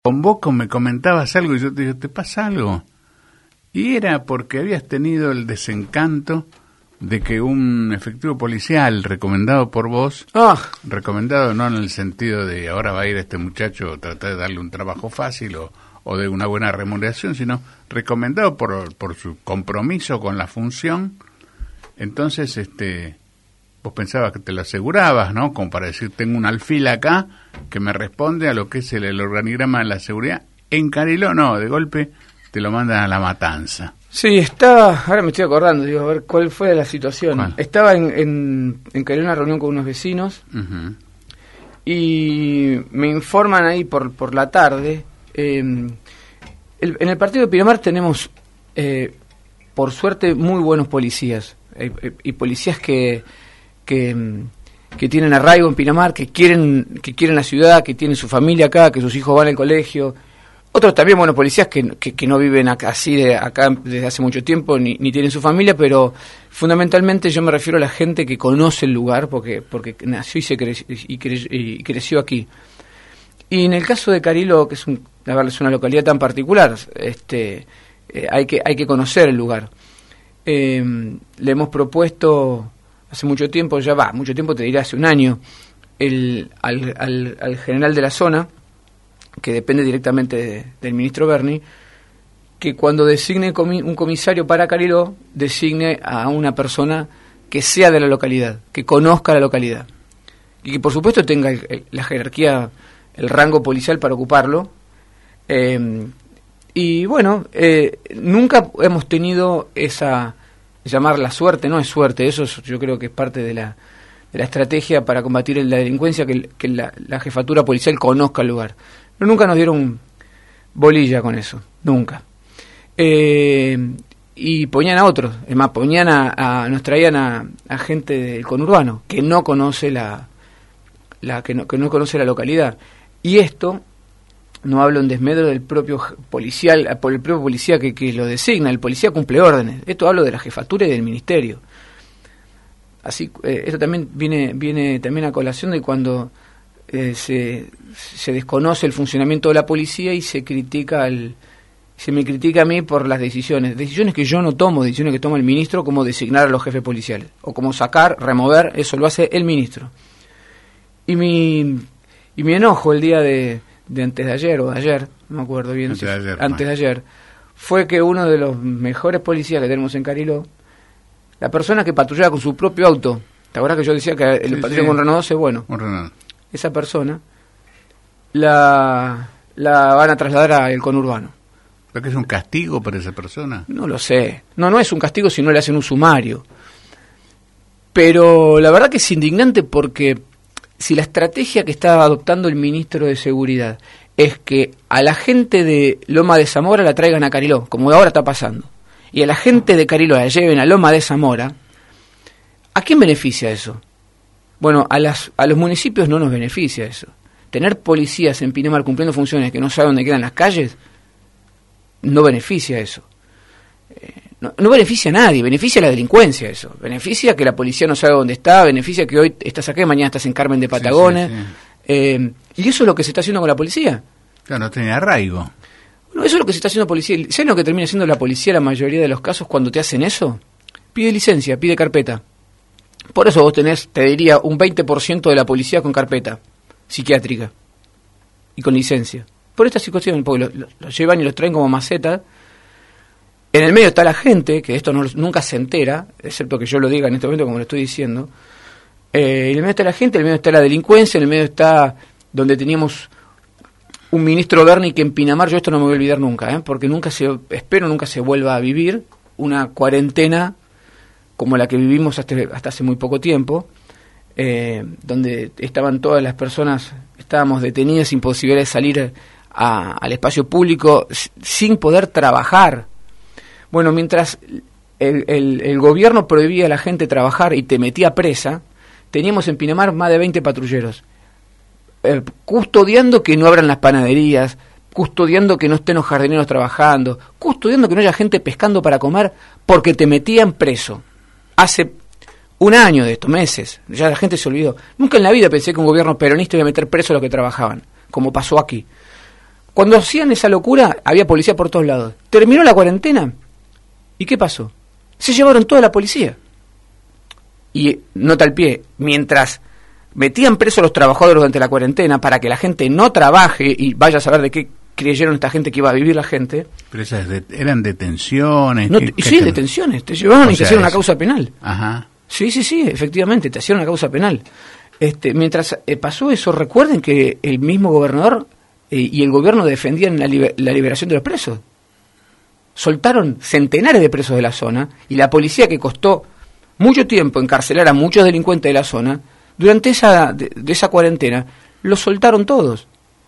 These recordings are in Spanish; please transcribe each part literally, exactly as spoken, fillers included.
Con vos me comentabas algo y yo te dije, ¿te pasa algo? Y era porque habías tenido el desencanto de que un efectivo policial recomendado por vos, ah. recomendado no en el sentido de ahora va a ir este muchacho a tratar de darle un trabajo fácil o, o de una buena remuneración, sino recomendado por, por su compromiso con la función. Entonces, este, vos pensabas que te lo asegurabas, ¿no? Como para decir, tengo un alfil acá que me responde a lo que es el, el organigrama de la seguridad. En Cariló, no, de golpe te lo mandan a la matanza. Sí, estaba, ahora me estoy acordando, digo, a ver cuál fue la situación. ¿Cuál? Estaba en, en, en Cariló, una reunión con unos vecinos, Uh-huh. y me informan ahí por, por la tarde. Eh, el, en el partido de Pinamar tenemos, eh, por suerte, muy buenos policías. Eh, eh, y policías que, que, que tienen arraigo en Pinamar, que quieren, que quieren la ciudad, que tienen su familia acá, que sus hijos van al colegio. Otros también, bueno, policías que, que, que no viven acá, así de acá desde hace mucho tiempo, ni, ni tienen su familia, pero fundamentalmente yo me refiero a la gente que conoce el lugar, porque porque nació y se creció, y, cre, y creció aquí. Y en el caso de Cariló, que es, un, la verdad, es una localidad tan particular, este, eh, hay que hay que conocer el lugar. Eh, le hemos propuesto hace mucho tiempo, ya va, mucho tiempo te diré, hace un año, el, al, al, al general de la zona, que depende directamente de, del ministro Berni, que cuando designe comi- un comisario para Cariló, designe a una persona que sea de la localidad, que conozca la localidad, y que por supuesto tenga el, el, la jerarquía, el rango policial para ocuparlo. Eh, y bueno, eh, nunca hemos tenido esa, llamar la suerte, no es suerte, eso es, yo creo que es parte de la, de la estrategia para combatir la delincuencia, que, que la, la jefatura policial conozca el lugar. Pero nunca nos dieron bolilla con eso, nunca. Eh, y ponían a otros, es más, ponían a, a nos traían a, a gente del conurbano que no conoce la, la que no, que no conoce la localidad. Y esto, no hablo en desmedro del propio policial, por el propio policía que, que lo designa, el policía cumple órdenes. Esto hablo de la jefatura y del ministerio. Así, eh, esto también viene, viene también a colación de cuando Eh, se, se desconoce el funcionamiento de la policía y se critica al, se me critica a mí por las decisiones, decisiones que yo no tomo, decisiones que toma el ministro, como designar a los jefes policiales, o como sacar, remover, eso lo hace el ministro. Y mi y mi enojo el día de, de antes de ayer, o de ayer, no me acuerdo bien, antes, si, de ayer, antes de ayer, fue que uno de los mejores policías que tenemos en Cariló, la persona que patrullaba con su propio auto, ¿te acuerdas que yo decía que el sí, patrulla sí. con Renault doce? Bueno, Un Renault. Esa persona la, la van a trasladar al conurbano. ¿Pero que es un castigo para esa persona? No lo sé. No, no es un castigo si no le hacen un sumario. Pero la verdad que es indignante, porque si la estrategia que está adoptando el ministro de Seguridad es que a la gente de Loma de Zamora la traigan a Cariló, como ahora está pasando, y a la gente de Cariló la lleven a Loma de Zamora, ¿a quién beneficia eso? Bueno, a, las, a los municipios no nos beneficia eso. Tener policías en Pinamar cumpliendo funciones que no saben dónde quedan las calles, no beneficia eso. Eh, no, no beneficia a nadie, beneficia a la delincuencia eso. Beneficia que la policía no sabe dónde está, beneficia que hoy estás acá y mañana estás en Carmen de Patagones. Sí, sí, sí. Eh, y eso es lo que se está haciendo con la policía. Claro, no tiene arraigo. Bueno, eso es lo que se está haciendo la policía. ¿Sabes lo que termina haciendo la policía la mayoría de los casos cuando te hacen eso? Pide licencia, pide carpeta. Por eso vos tenés, te diría, un veinte por ciento de la policía con carpeta psiquiátrica y con licencia. Por esta situación, porque los lo, lo llevan y los traen como macetas. En el medio está la gente, que esto no, nunca se entera, excepto que yo lo diga en este momento como lo estoy diciendo. Eh, en el medio está la gente, en el medio está la delincuencia, en el medio está donde teníamos un ministro Berni que en Pinamar, yo esto no me voy a olvidar nunca, ¿eh? Porque nunca se, espero nunca se vuelva a vivir una cuarentena como la que vivimos hasta, hasta hace muy poco tiempo, eh, donde estaban todas las personas, estábamos detenidas sin posibilidad de salir a, al espacio público, sin poder trabajar. Bueno, mientras el, el, el gobierno prohibía a la gente trabajar y te metía presa, teníamos en Pinamar más de veinte patrulleros, eh, custodiando que no abran las panaderías, custodiando que no estén los jardineros trabajando, custodiando que no haya gente pescando para comer, porque te metían preso. Hace un año de estos meses, ya la gente se olvidó. Nunca en la vida pensé que un gobierno peronista iba a meter preso a los que trabajaban, como pasó aquí. Cuando hacían esa locura, había policía por todos lados. Terminó la cuarentena, ¿y qué pasó? Se llevaron toda la policía. Y, nota al pie, mientras metían presos a los trabajadores durante la cuarentena para que la gente no trabaje y vaya a saber de qué creyeron esta gente que iba a vivir la gente. Pero esas de, eran detenciones. No, ¿qué, sí, qué detenciones. Te llevaban o y te hacían una causa penal. Ajá. Sí, sí, sí, efectivamente, te hacían una causa penal. Este, mientras eh, pasó eso, recuerden que el mismo gobernador eh, y el gobierno defendían la, liber- la liberación de los presos. Soltaron centenares de presos de la zona y la policía, que costó mucho tiempo encarcelar a muchos delincuentes de la zona, durante esa, de, de esa cuarentena, los soltaron todos.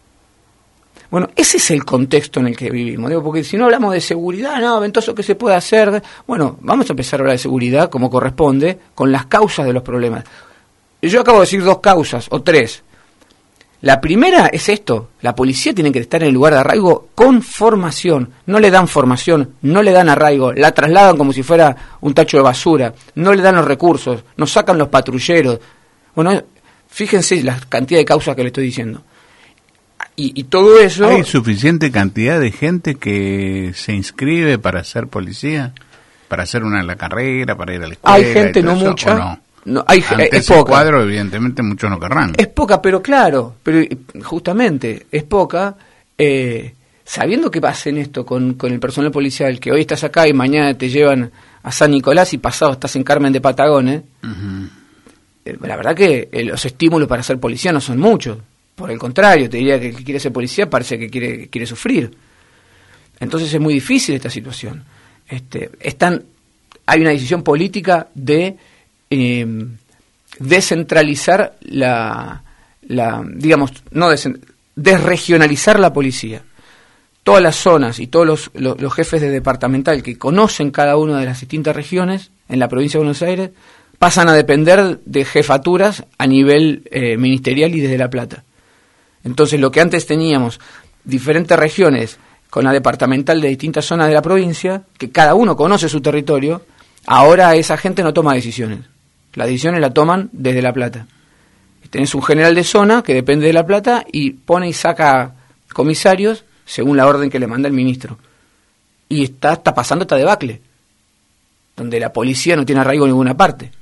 Bueno, ese es el contexto en el que vivimos, digo, porque si no hablamos de seguridad, no, Ventoso, ¿qué se puede hacer? Bueno, vamos a empezar a hablar de seguridad como corresponde, con las causas de los problemas. Yo acabo de decir dos causas, o tres. La primera es esto: la policía tiene que estar en el lugar de arraigo con formación. No le dan formación, no le dan arraigo, la trasladan como si fuera un tacho de basura, no le dan los recursos, nos sacan los patrulleros. Bueno, fíjense la cantidad de causas que le estoy diciendo. Y, y todo eso... ¿Hay suficiente cantidad de gente que se inscribe para ser policía? ¿Para hacer una la carrera, para ir a la escuela? Hay gente, no eso, mucha. No? No, hay, Ante es ese poca. cuadro, evidentemente, muchos no querrán. Es poca, pero claro, pero justamente es poca, eh, sabiendo que hacen esto con, con el personal policial, que hoy estás acá y mañana te llevan a San Nicolás y pasado estás en Carmen de Patagones. Uh-huh. eh, la verdad que eh, los estímulos para ser policía no son muchos. Por el contrario, te diría que el que quiere ser policía parece que quiere, que quiere sufrir. Entonces es muy difícil esta situación. Este, están, hay una decisión política de eh, descentralizar la, la, digamos, no desen, desregionalizar la policía. Todas las zonas y todos los, los, los jefes de departamental que conocen cada una de las distintas regiones en la provincia de Buenos Aires pasan a depender de jefaturas a nivel eh, ministerial y desde La Plata. Entonces, lo que antes teníamos, diferentes regiones con la departamental de distintas zonas de la provincia, que cada uno conoce su territorio, ahora esa gente no toma decisiones. Las decisiones las toman desde La Plata. Tenés un general de zona que depende de La Plata y pone y saca comisarios según la orden que le manda el ministro. Y está, está pasando esta debacle, donde la policía no tiene arraigo en ninguna parte.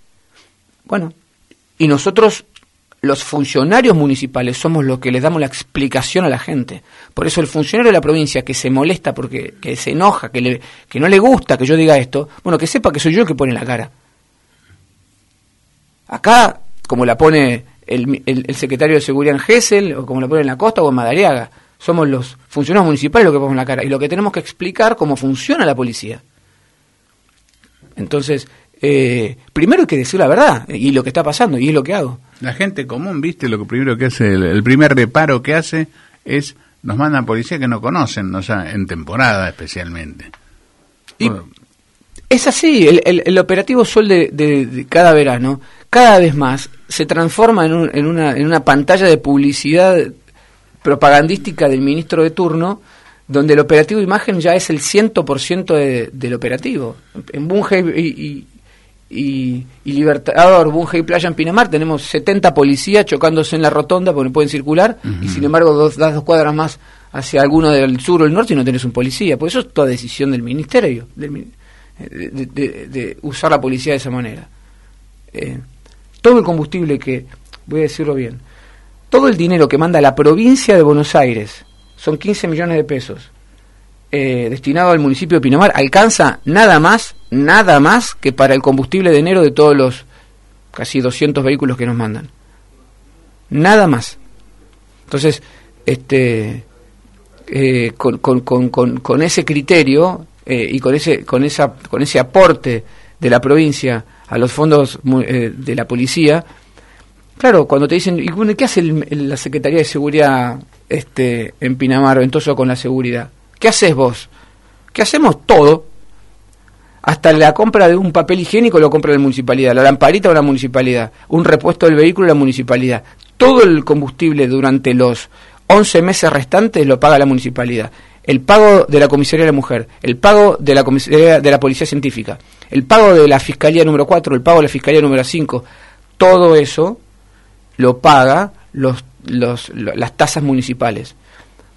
Bueno, y nosotros, los funcionarios municipales, somos los que les damos la explicación a la gente. Por eso el funcionario de la provincia que se molesta, porque que se enoja, que, le, que no le gusta que yo diga esto, bueno, que sepa que soy yo el que pone la cara. Acá, como la pone el, el, el secretario de Seguridad en Gesell, o como la pone en la Costa o en Madariaga, somos los funcionarios municipales los que ponemos la cara. Y lo que tenemos que explicar cómo funciona la policía. Entonces, eh, primero hay que decir la verdad, y lo que está pasando, y es lo que hago. La gente común, viste, lo que primero que hace, el, el primer reparo que hace es, nos mandan policía que no conocen, o sea, en temporada especialmente. Y bueno, es así, el, el, el operativo Sol de, de, de cada verano, cada vez más, se transforma en, un, en, una, en una pantalla de publicidad propagandística del ministro de turno, donde el operativo imagen ya es el cien por ciento de, del operativo. En Bunge y, y, y, y Libertador, Bunge y Playa en Pinamar tenemos setenta policías chocándose en la rotonda porque no pueden circular, uh-huh. Y sin embargo dos, das dos cuadras más hacia alguno del sur o el norte y no tenés un policía. Por eso es toda decisión del ministerio, del, de, de, de, de usar la policía de esa manera. Eh, todo el combustible que, voy a decirlo bien, todo el dinero que manda la provincia de Buenos Aires, son quince millones de pesos, eh, destinado al municipio de Pinamar, alcanza nada más, nada más que para el combustible de enero de todos los casi doscientos vehículos que nos mandan. Nada más. Entonces, este, eh, con, con, con, con, con ese criterio eh, y con ese, con, esa, con ese aporte de la provincia a los fondos eh, de la policía, claro, cuando te dicen, ¿y bueno, qué hace el, el, la Secretaría de Seguridad este, en Pinamar o en Toso con la seguridad? ¿Qué haces vos? ¿Qué hacemos? Todo. Hasta la compra de un papel higiénico lo compra la municipalidad, la lamparita o la municipalidad, un repuesto del vehículo la municipalidad. Todo el combustible durante los once meses restantes lo paga la municipalidad. El pago de la comisaría de la mujer, el pago de la comisaría de la policía científica, el pago de la fiscalía número cuatro, el pago de la fiscalía número cinco, todo eso lo paga los, los, los, las tasas municipales.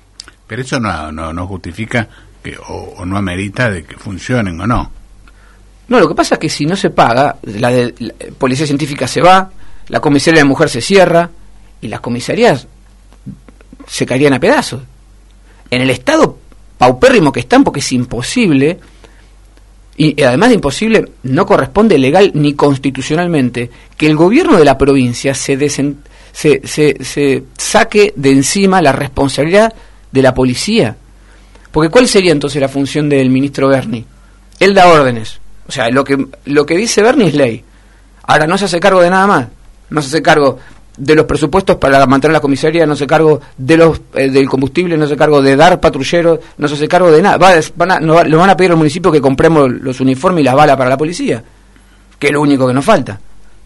Pero eso no, no, no justifica que, o, o no amerita de que funcionen o no. No, lo que pasa es que si no se paga, la, de, la policía científica se va, la comisaría de mujer se cierra y las comisarías se caerían a pedazos. En el estado paupérrimo que están, porque es imposible, y además de imposible, no corresponde legal ni constitucionalmente que el gobierno de la provincia se, desen, se, se, se saque de encima la responsabilidad de la policía. Porque ¿cuál sería entonces la función del ministro Berni? Él da órdenes. O sea, lo que lo que dice Berni es ley. Ahora no se hace cargo de nada más. No se hace cargo de los presupuestos para mantener la comisaría, no se hace cargo de los eh, del combustible, no se hace cargo de dar patrulleros, no se hace cargo de nada. Va, van a, no, lo van a pedir al municipio que compremos los uniformes y las balas para la policía, que es lo único que nos falta.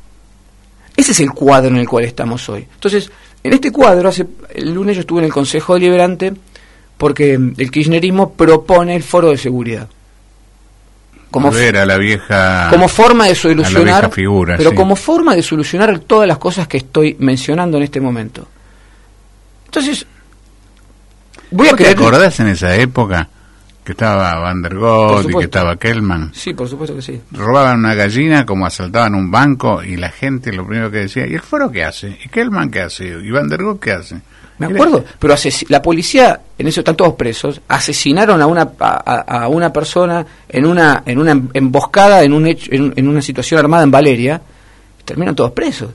Ese es el cuadro en el cual estamos hoy. Entonces, en este cuadro, hace el lunes yo estuve en el Consejo Deliberante porque el kirchnerismo propone el foro de seguridad. Como, Volver a la vieja, como forma de solucionar, figura, pero sí. como forma de solucionar todas las cosas que estoy mencionando en este momento. Entonces, voy a ¿Te creer... acordás en esa época que estaba Van der Goot y que estaba Kellman? Sí, por supuesto que sí. Robaban una gallina como asaltaban un banco y la gente lo primero que decía, ¿y el foro qué hace? ¿Y Kellman qué hace? ¿Y Van der Goot qué hace? Me acuerdo, pero ases- la policía, en eso están todos presos, asesinaron a una a, a una persona en una en una emboscada, en un hecho, en, en una situación armada en Valeria, y terminan todos presos.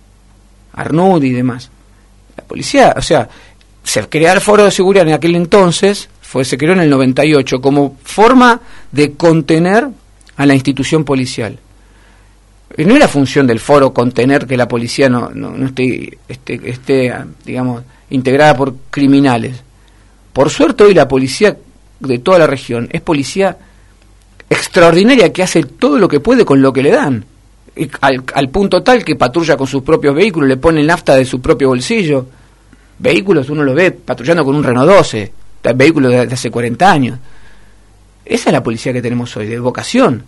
Arnud y demás. La policía, o sea, se creó el foro de seguridad en aquel entonces, fue se creó en el noventa y ocho como forma de contener a la institución policial. Y no es la función del foro contener que la policía no, no, no esté, esté, esté, digamos, integrada por criminales. Por suerte hoy la policía de toda la región es policía extraordinaria que hace todo lo que puede con lo que le dan. Y al, al punto tal que patrulla con sus propios vehículos, le pone nafta de su propio bolsillo. Vehículos uno lo ve patrullando con un Renault doce, vehículos de, de hace cuarenta años. Esa es la policía que tenemos hoy, de vocación.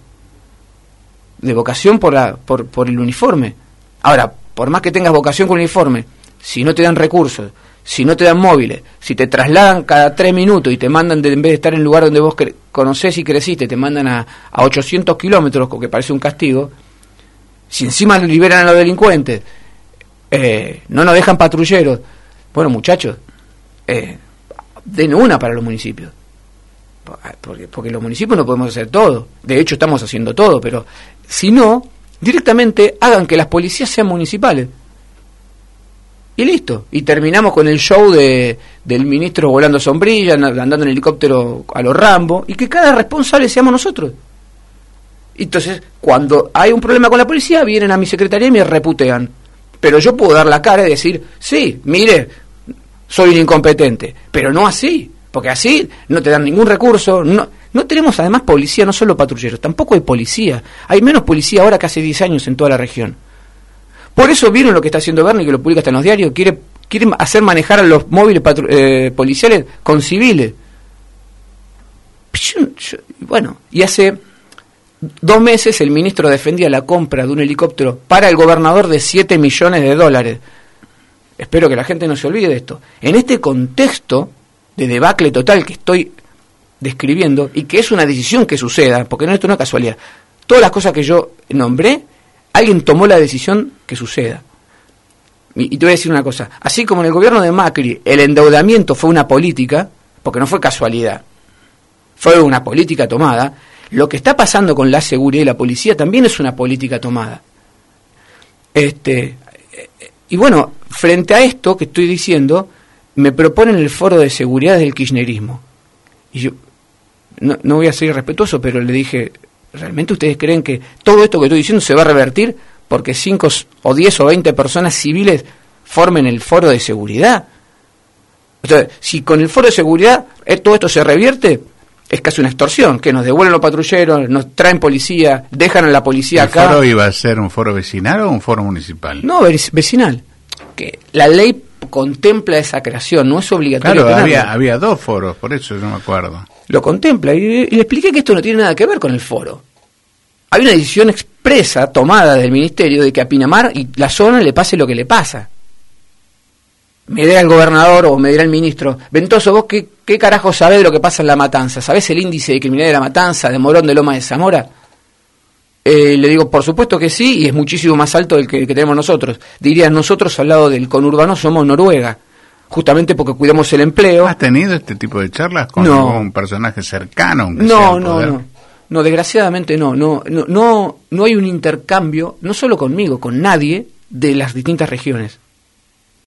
De vocación por, la, por, por el uniforme. Ahora, por más que tengas vocación con el uniforme, si no te dan recursos, si no te dan móviles, si te trasladan cada tres minutos y te mandan, de, en vez de estar en el lugar donde vos cre- conocés y creciste, te mandan a, a ochocientos kilómetros, que parece un castigo, si encima liberan a los delincuentes, eh, no nos dejan patrulleros, bueno, muchachos, eh, den una para los municipios. Porque, porque los municipios no podemos hacer todo. De hecho, estamos haciendo todo, pero si no, directamente hagan que las policías sean municipales. Y listo. Y terminamos con el show de del ministro volando sombrilla, andando en helicóptero a los Rambo, y que cada responsable seamos nosotros. Entonces, cuando hay un problema con la policía, vienen a mi secretaría y me reputean. Pero yo puedo dar la cara y decir, sí, mire, soy un incompetente. Pero no así. Porque así no te dan ningún recurso. No, no tenemos además policía, no solo patrulleros, tampoco hay policía. Hay menos policía ahora que hace diez años en toda la región. Por eso vieron lo que está haciendo Berni, que lo publica hasta en los diarios. Quiere, quiere hacer manejar a los móviles patru- eh, policiales con civiles. Yo, yo, bueno, y hace dos meses el ministro defendía la compra de un helicóptero para el gobernador de siete millones de dólares. Espero que la gente no se olvide de esto. En este contexto de debacle total que estoy describiendo, y que es una decisión que suceda, porque no, esto no es casualidad, todas las cosas que yo nombré, alguien tomó la decisión que suceda. Y, y te voy a decir una cosa, así como en el gobierno de Macri el endeudamiento fue una política, porque no fue casualidad, fue una política tomada, lo que está pasando con la seguridad y la policía también es una política tomada. Este, y bueno, frente a esto que estoy diciendo, me proponen el foro de seguridad del kirchnerismo. Y yo no, no voy a ser irrespetuoso, pero le dije, ¿realmente ustedes creen que todo esto que estoy diciendo se va a revertir porque cinco o diez o veinte personas civiles formen el foro de seguridad? O sea, si con el foro de seguridad eh, todo esto se revierte, es casi una extorsión, que nos devuelven los patrulleros, nos traen policía, dejan a la policía ¿El acá. foro iba a ser un foro vecinal o un foro municipal? No, vecinal. Que la ley contempla esa creación, no es obligatorio. Claro, había, había dos foros, por eso yo no me acuerdo. Lo contempla, y, y le expliqué que esto no tiene nada que ver con el foro. Hay una decisión expresa tomada del ministerio de que a Pinamar y la zona le pase lo que le pasa. me dirá el gobernador o me dirá el ministro, Ventoso, ¿vos qué, qué carajo sabés de lo que pasa en La Matanza? ¿Sabés el índice de criminalidad de La Matanza, de Morón, de Loma de Zamora? Eh, le digo, por supuesto que sí, y es muchísimo más alto del que, que tenemos nosotros. Dirían, nosotros al lado del conurbano somos Noruega, justamente porque cuidamos el empleo. ¿Has tenido este tipo de charlas con no. algún personaje cercano? Aunque No, sea al no, poder? no. No, desgraciadamente no. No, no, no, no hay un intercambio, no solo conmigo, con nadie de las distintas regiones.